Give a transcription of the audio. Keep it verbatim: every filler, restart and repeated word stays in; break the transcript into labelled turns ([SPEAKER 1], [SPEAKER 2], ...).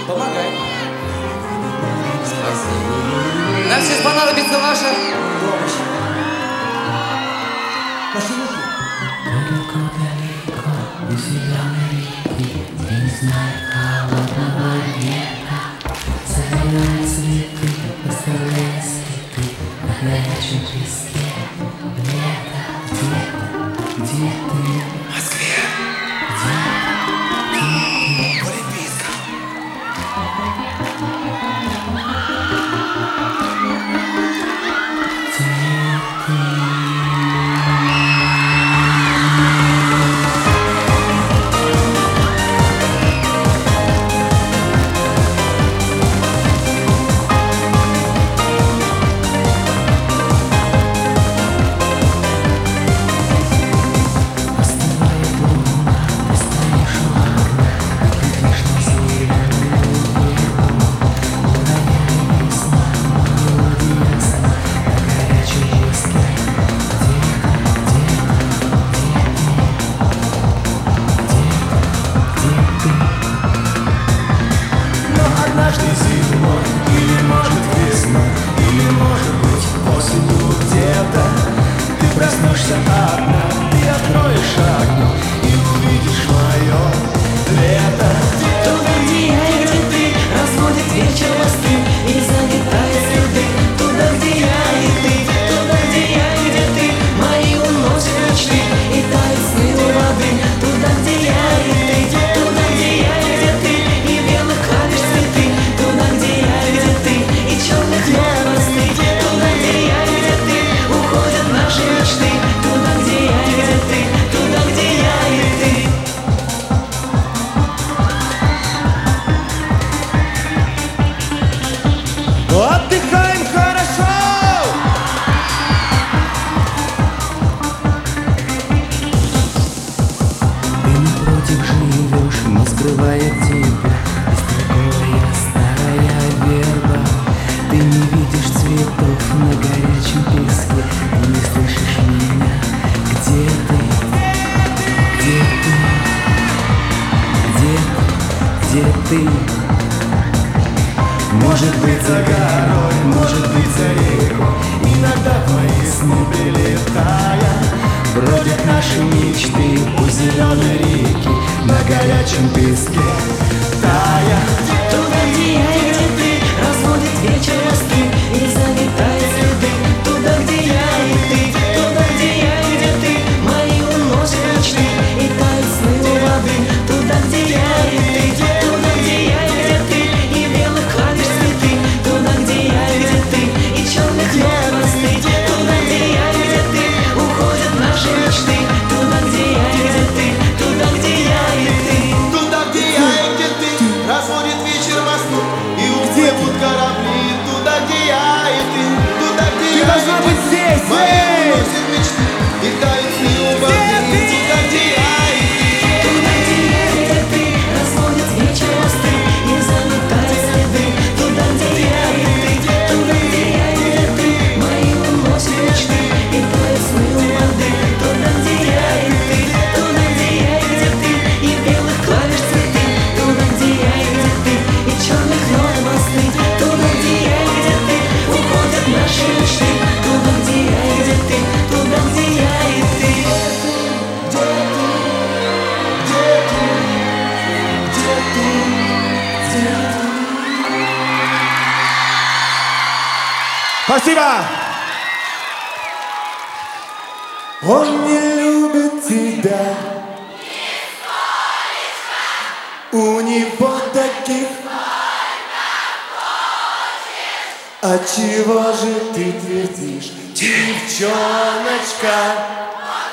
[SPEAKER 1] Помогай. Спасибо. Нам сейчас понадобится ваша помощь.
[SPEAKER 2] Пошли.
[SPEAKER 3] Далеко-далеко у зеленой реки, не знаю холодного века, собирая цветы, оставляя следы на горячем песке. Лето, где, где ты?
[SPEAKER 1] В Москве.
[SPEAKER 3] Где, где ты?
[SPEAKER 1] В Олимпийском.
[SPEAKER 2] Однажды зимой, или может весной, или может быть осенью где-то ты проснешься одна, ты откроешь окно и увидишь мое лето.
[SPEAKER 4] Туда, где я и где ты, разводит вечер мосты и заметает следы. Туда, где я и ты, туда, где я и где ты, мои уносят мечты и тают сны у воды. Туда, где я и ты, туда, где я и где ты, и белых клавиш цветы. Туда, где я и где ты, и черных ног мосты. Туда, где я и где ты, уходят наши мечты. Туда, где я и где ты, туда, где я и ты.
[SPEAKER 2] Отдыхаем хорошо!
[SPEAKER 3] Ты напротив живешь, не скрывая тебя. Бестолковая старая верба. Ты не видишь цветов на горячем песке. Ты не слышишь меня. Где ты? Где ты? Где ты? Где ты?
[SPEAKER 2] Может быть за горой, может быть за рекой, иногда твои сны прилетая бродят наши мечты у зеленой реки на горячем песке тая.
[SPEAKER 4] Туда, где я и где ты, разводит вечер мосты и заметает следы. Туда, где я и ты, туда, где я и где ты, мои уносят мечты и тают сны у воды. Туда, где я и ты, туда, где я и где ты, и белых клавиш цветы. Туда, где я и где ты, и черных ног мосты. Туда, где я и где ты, уходят наши мечты. Туда, где я и где ты, туда, где я и ты.
[SPEAKER 2] Туда, где я и где ты, разводит вечер мосту и уплывут корабли. Туда, где я и ты, туда, где я и ты,
[SPEAKER 5] должна быть здесь,
[SPEAKER 2] мои
[SPEAKER 5] эй!
[SPEAKER 2] уносят мечты и тают сны у воды. Туда, где я и ты.
[SPEAKER 4] Туда, где я и где ты, разводит вечер мосты и заметает следы. Туда, где я и ты, туда, где я и где ты, мои уносят мечты и тают сны у воды. Туда, где я и ты, туда, где я и где ты, и белых клавиш цветы. Туда, где я и где ты, и черных ног мосты. Туда, где я и где ты, уходят наши мечты. Туда, где я и где ты, туда, где я и ты.
[SPEAKER 5] Спасибо!
[SPEAKER 2] Он не любит тебя. У него таких. А чего же ты твердишь, девчоночка?